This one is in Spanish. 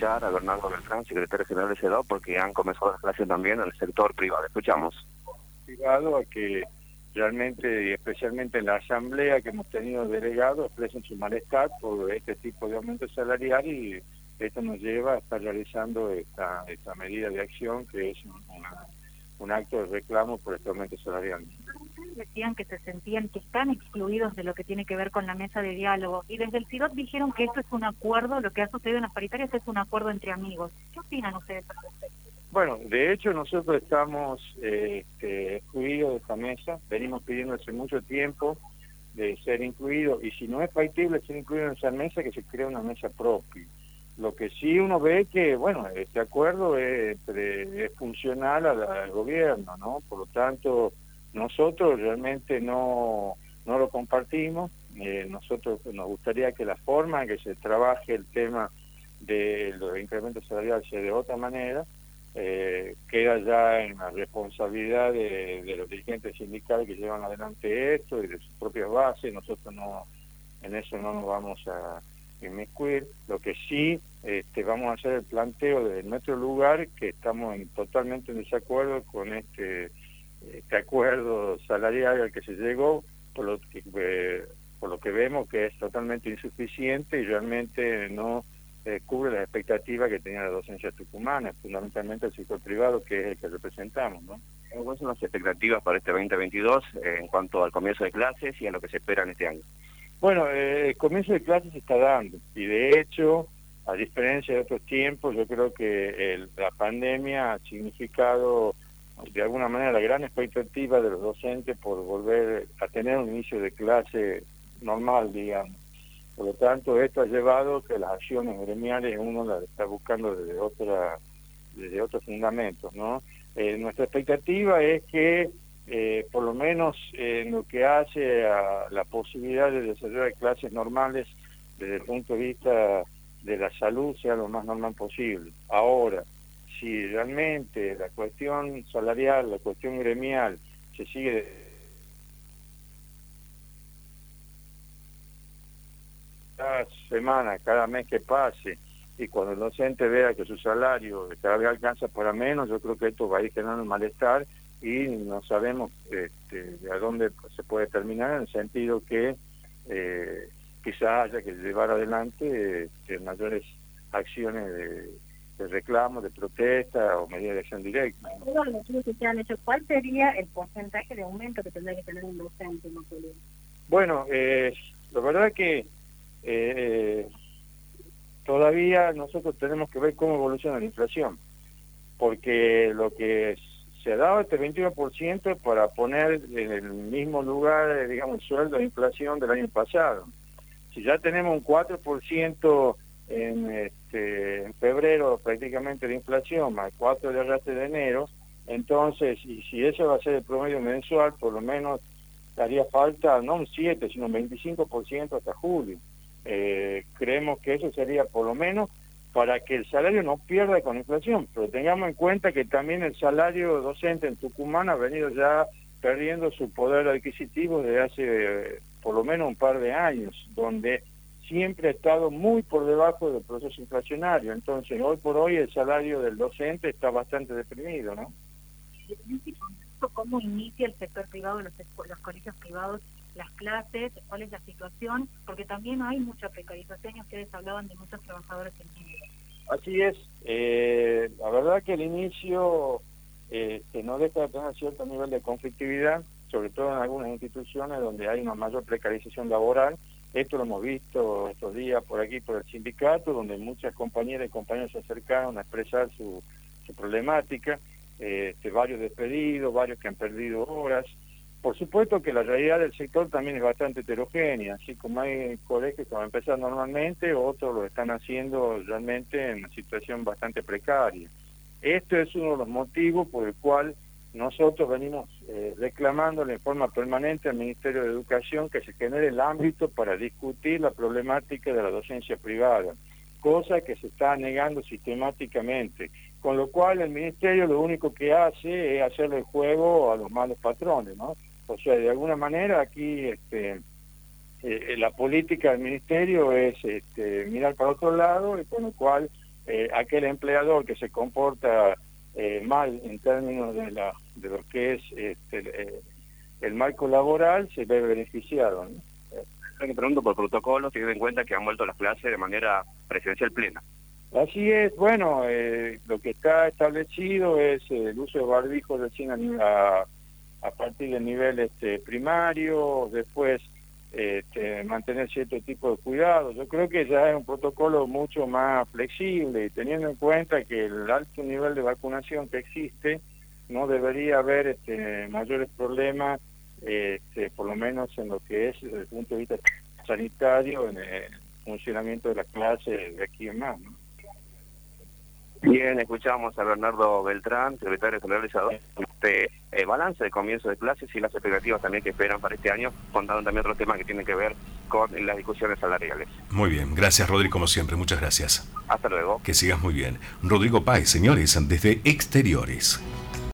escuchar a Bernardo Beltrán, secretario general de CEDAW, porque han comenzado las clases también en el sector privado. Escuchamos. Privado a que realmente, y especialmente en la asamblea que hemos tenido delegados, expresen su malestar por este tipo de aumento salarial, y esto nos lleva a estar realizando esta medida de acción, que es un acto de reclamo por este aumento salarial. Decían que se sentían que están excluidos de lo que tiene que ver con la mesa de diálogo, y desde el CIDOT dijeron que esto es un acuerdo, lo que ha sucedido en las paritarias es un acuerdo entre amigos. ¿Qué opinan ustedes al respecto? Bueno, de hecho nosotros estamos excluidos de esta mesa, venimos pidiendo hace mucho tiempo de ser incluidos, y si no es factible ser incluido en esa mesa, que se cree una mesa propia. Lo que sí uno ve que, bueno, este acuerdo es funcional al gobierno, ¿no? Por lo tanto, nosotros realmente no lo compartimos. Nosotros nos gustaría que la forma en que se trabaje el tema de los incrementos salariales sea de otra manera. Queda ya en la responsabilidad de los dirigentes sindicales que llevan adelante esto y de sus propias bases. Nosotros en eso no nos vamos a inmiscuir. Lo que sí vamos a hacer el planteo de nuestro lugar, que estamos totalmente en desacuerdo con este acuerdo salarial al que se llegó, por lo que vemos que es totalmente insuficiente y realmente no cubre las expectativas que tenía la docencia tucumana, fundamentalmente el sector privado, que es el que representamos, ¿no? ¿Cuáles son las expectativas para este 2022 en cuanto al comienzo de clases y a lo que se espera en este año? Bueno, el comienzo de clases se está dando, y de hecho, a diferencia de otros tiempos, yo creo que la pandemia ha significado de alguna manera la gran expectativa de los docentes por volver a tener un inicio de clase normal, digamos. Por lo tanto, esto ha llevado que las acciones gremiales uno las está buscando desde otros fundamentos, ¿no? Nuestra expectativa es que por lo menos en lo que hace a la posibilidad de desarrollar clases normales desde el punto de vista de la salud sea lo más normal posible. Ahora, si realmente la cuestión salarial, la cuestión gremial se sigue cada semana, cada mes que pase, y cuando el docente vea que su salario cada vez alcanza para menos, yo creo que esto va a ir generando un malestar, y no sabemos a dónde se puede terminar, en el sentido que quizás haya que llevar adelante mayores acciones de reclamo, de protesta o medidas de acción directa, ¿no? Todos los estudios que se han hecho, ¿cuál sería el porcentaje de aumento que tendría que tener un docente, Maculino? Bueno, la verdad que todavía nosotros tenemos que ver cómo evoluciona la inflación, porque lo que se ha dado este 21% para poner en el mismo lugar, digamos, el sueldo de inflación del año pasado. Si ya tenemos un 4% en febrero prácticamente de inflación, más 4 de arrastre de enero, entonces, y si eso va a ser el promedio mensual, por lo menos haría falta no un 7, sino un 25% hasta julio. Creemos que eso sería por lo menos para que el salario no pierda con inflación, pero tengamos en cuenta que también el salario docente en Tucumán ha venido ya perdiendo su poder adquisitivo desde hace por lo menos un par de años, donde siempre ha estado muy por debajo del proceso inflacionario. Entonces, hoy por hoy el salario del docente está bastante deprimido, ¿no? ¿Cómo inicia el sector privado, los colegios privados, las clases? ¿Cuál es la situación? Porque también hay mucha precarización, y ustedes hablaban de muchos trabajadores en medio. Así es. La verdad que el inicio no deja de tener cierto nivel de conflictividad, sobre todo en algunas instituciones donde hay una mayor precarización laboral. Esto lo hemos visto estos días por aquí, por el sindicato, donde muchas compañeras y compañeros se acercaron a expresar su problemática. Varios despedidos, varios que han perdido horas. Por supuesto que la realidad del sector también es bastante heterogénea, así como hay colegios que van a empezar normalmente, otros lo están haciendo realmente en una situación bastante precaria. Este es uno de los motivos por el cual nosotros venimos reclamándole en forma permanente al Ministerio de Educación que se genere el ámbito para discutir la problemática de la docencia privada, cosa que se está negando sistemáticamente, con lo cual el Ministerio lo único que hace es hacerle el juego a los malos patrones, ¿no? O sea, de alguna manera aquí la política del Ministerio es mirar para otro lado, y con lo cual aquel empleador que se comporta mal en términos de lo que es el marco laboral se ve beneficiado, ¿no? Le pregunto por protocolo, teniendo en cuenta que han vuelto las clases de manera presencial plena. Así es, bueno, lo que está establecido es el uso de barbijos recién a partir del nivel primario, después mantener cierto tipo de cuidado. Yo creo que ya es un protocolo mucho más flexible, y teniendo en cuenta que el alto nivel de vacunación que existe, no debería haber mayores problemas, por lo menos en lo que es desde el punto de vista sanitario, en el funcionamiento de la clase de aquí en más, ¿no? Bien, escuchamos a Bernardo Beltrán, secretario general de balance de comienzo de clases y las expectativas también que esperan para este año, contando también otros temas que tienen que ver con las discusiones salariales. Muy bien, gracias Rodrigo, como siempre, muchas gracias. Hasta luego. Que sigas muy bien. Rodrigo Páez, señores, desde Exteriores.